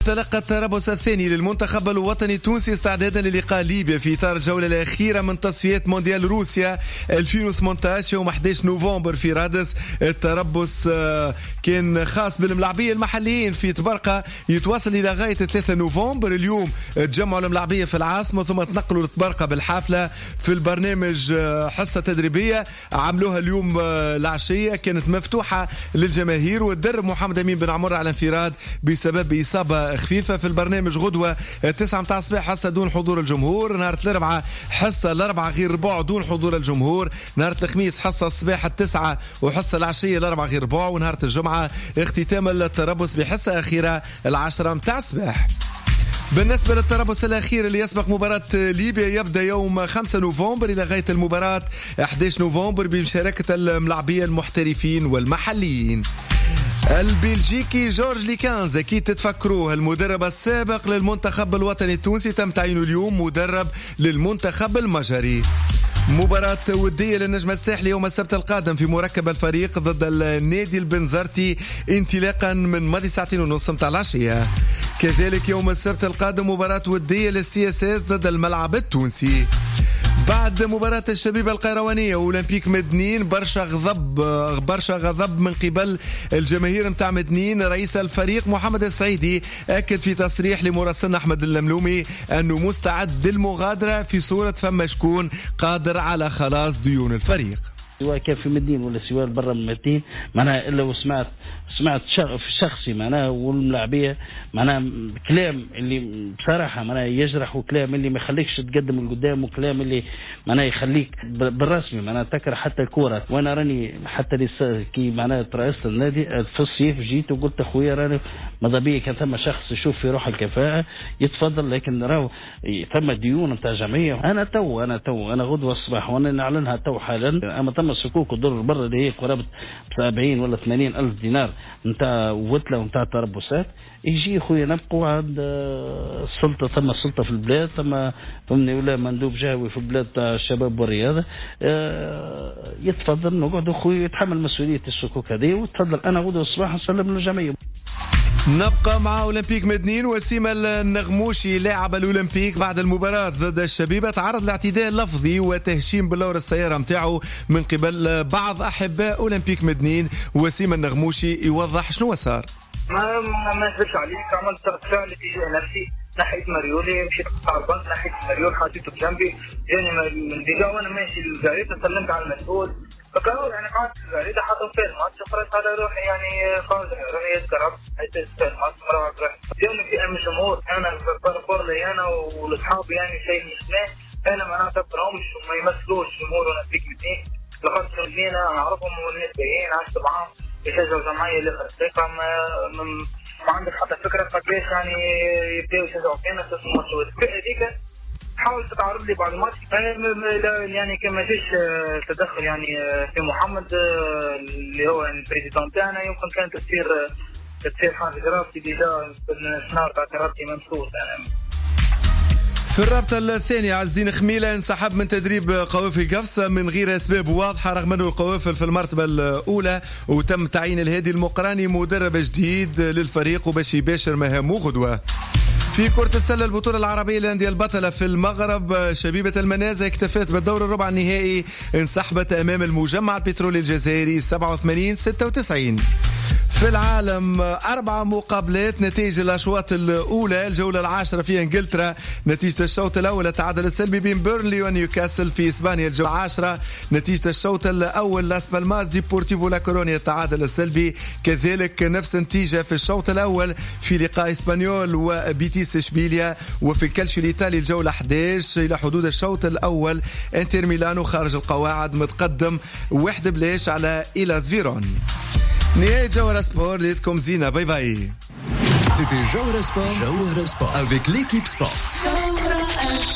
تلقى التربص الثاني للمنتخب الوطني التونسي استعدادا للقاء ليبيا في إطار الجولة الأخيرة من تصفيات مونديال روسيا 2018 يوم 11 نوفمبر في رادس. التربص كان خاص بالملاعبية المحليين في تبرقة، يتواصل إلى غاية 3 نوفمبر. اليوم تجمعوا الملاعبية في العاصمة ثم تنقلوا لتبرقة بالحافلة. في البرنامج حصة تدريبية عملوها اليوم العشية، كانت مفتوحة للجماهير، والدرب محمد أمين بن عمر على انفراد بسبب إصابة خفيفة. في البرنامج غدوة 9 متاع الصباح حصة دون حضور الجمهور، نهار الأربعاء حصة الأربعة غير ربع دون حضور الجمهور، نهار الخميس حصة الصباح 9 وحصة العشية الأربعة غير ربع، ونهار الجمعة اختتام التربص بحصة أخيرة 10 متاع الصباح. بالنسبة للتربص الأخير اللي يسبق مباراة ليبيا يبدأ يوم 5 نوفمبر إلى غاية المباراة 11 نوفمبر بمشاركة الملاعبية المحترفين والمحليين. البلجيكي جورج ليكانز أكيد تتفكروه، المدرب السابق للمنتخب الوطني التونسي، تم تعيينه اليوم مدرب للمنتخب المجري. مباراة ودية للنجم الساحلي يوم السبت القادم في مركب الفريق ضد النادي البنزرتي انطلاقا من ماضي 2:30 متاع العشية. كذلك يوم السبت القادم مباراة ودية للسياسات ضد الملعب التونسي. بعد مباراة الشبيبة القيروانية وأولمبيك مدنين برشا غضب من قبل الجماهير متاع مدنين. رئيس الفريق محمد السعيدي أكد في تصريح لمراسلنا أحمد اللملومي أنه مستعد للمغادرة في صورة فما شكون قادر على خلاص ديون الفريق، سواء كان في مدين ولا سواء برا من مدين. معناها إلا وسمعت شخصي معناها والملاعبية معناها كلام اللي بصراحة معناها يجرح، وكلام اللي ما يخليكش تقدم لقدام، وكلام اللي معناها يخليك بالرسمي معناها تكره حتى الكورة. وانا راني حتى كي معناها رئيس النادي في الصيف جيت وقلت اخويا راني ماذا بيا كان ثم شخص يشوف في روح الكفاءة يتفضل، لكن راهو ثم ديون نتاع جمعية. انا غدوة الصباح وانا نعلنها تو حالا، اما ثم السكوك والضرر برا اللي هي قرابة 70 ولا 80 ألف دينار نتاع وتلة ونتاع تربصات. يجي خويا نبقوا عند السلطة، ثم السلطة في البلاد، ثم فهمني ولا مندوب جهوي في البلاد تاع الشباب والرياضة. يتفضل نقعد خويا يتحمل مسؤولية السكوك هذه، وتفضل أنا غدوة الصباح نسلم للجمعية. نبقى مع أولمبيك مدنين. وسيم النغموشي لاعب الأولمبيك بعد المباراة ضد الشبيبة تعرض لاعتداء لفظي وتهشيم باللور السيارة متاعه من قبل بعض أحباء أولمبيك مدنين. وسيم النغموشي يوضح شنو صار. ما نكذبش عليك، عملت رد فعل اتجاه نفسي ناحية مريولي، مشيت قطع البنك ناحية مريول حطيته بجنبي، جاني من ديجا وانا ماشي الجريدة سلمت على المسؤول، فقالوا يعني قعدت الجريدة حطوا فيها الماتش، خرجت على روحي يعني خالص راني يتكرب حيث فيها الماتش مرة واحدة. اليوم في أم الجمهور أنا بقول لي أنا والأصحاب يعني شيء مش أنا ما نعتبرهمش وما يمثلوش جمهور أولمبيك مدنين، لقد سنين أعرفهم والناس جايين عشت معاهم يشجعوا جمعية اللي خرجتها ما عندك حتى فكرة قديش يعني يبدأوا يشجعوا فينا في الماتش. هذيك حاول تتعرض لي بعد الماتش يعني كما فيش تدخل يعني في محمد اللي هو البريزيدنت تاعنا، يمكن كان تسير حاجة جرافي ديجا الشنار تاع كرابتي منصور يعني. في الرابطة الثانية عز الدين خميلة انسحب من تدريب قوافل قفص من غير أسباب واضحة، رغم أنه القوافل في المرتبة الأولى، وتم تعيين الهادي المقراني مدرب جديد للفريق وباش يباشر مهامه غدوة. في كرة السلة البطولة العربية للأندية البطلة في المغرب، شبيبة المنازة اكتفت بالدور الربع النهائي، انسحبت أمام المجمع البترولي الجزائري 87-96. في العالم 4 مقابلات، نتائج الأشواط الأولى الجولة 10 في إنجلترا، نتيجة الشوط الأول التعادل السلبي بين بيرنلي ونيوكاسل. في إسبانيا الجولة 10 نتيجة الشوط الأول لاس بالماس ديبورتيفو لا كورونيا التعادل السلبي، كذلك نفس النتيجة في الشوط الأول في لقاء إسبانيول وبيتيس إشبيليا. وفي الكالشيو الإيطالي الجولة 11 إلى حدود الشوط الأول انتر ميلانو خارج القواعد متقدم 1-0 على إيلاس فيرون. نهاية جوهرة سبور، ليتكم زينة، باي باي. C'était Jawhara Sport avec l'équipe sport.